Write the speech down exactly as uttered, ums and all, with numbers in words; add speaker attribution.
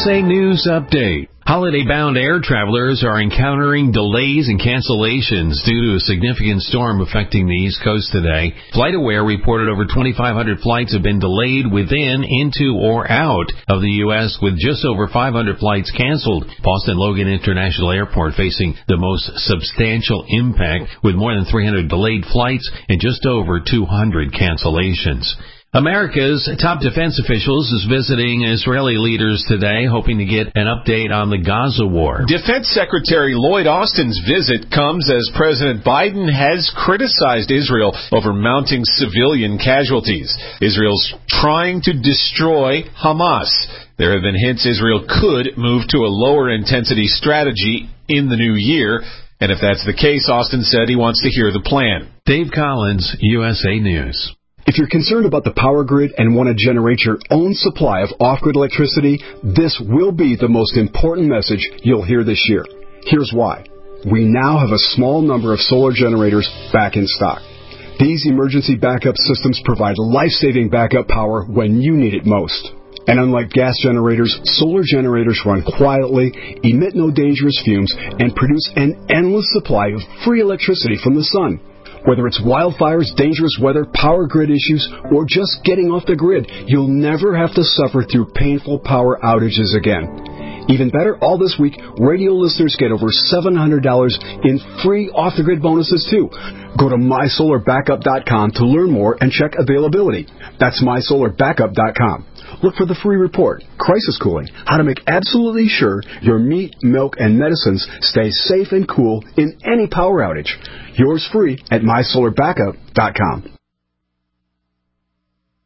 Speaker 1: S A News Update. Holiday-bound air travelers are encountering delays and cancellations due to a significant storm affecting the East Coast today. FlightAware reported over twenty-five hundred flights have been delayed within, into, or out of the U S, with just over five hundred flights canceled. Boston Logan International Airport facing the most substantial impact, with more than three hundred delayed flights and just over two hundred cancellations. America's top defense officials is visiting Israeli leaders today, hoping to get an update on the Gaza war.
Speaker 2: Defense Secretary Lloyd Austin's visit comes as President Biden has criticized Israel over mounting civilian casualties. Israel's trying to destroy Hamas. There have been hints Israel could move to a lower intensity strategy in the new year. And if that's the case, Austin said he wants to hear the plan.
Speaker 1: Dave Collins, U S A News.
Speaker 3: If you're concerned about the power grid and want to generate your own supply of off-grid electricity, this will be the most important message you'll hear this year. Here's why. We now have a small number of solar generators back in stock. These emergency backup systems provide life-saving backup power when you need it most. And unlike gas generators, solar generators run quietly, emit no dangerous fumes, and produce an endless supply of free electricity from the sun. Whether it's wildfires, dangerous weather, power grid issues, or just getting off the grid, you'll never have to suffer through painful power outages again. Even better, all this week, radio listeners get over seven hundred dollars in free off-the-grid bonuses, too. Go to my solar backup dot com to learn more and check availability. That's my solar backup dot com. Look for the free report, Crisis Cooling, how to make absolutely sure your meat, milk, and medicines stay safe and cool in any power outage. Yours free at my solar backup dot com.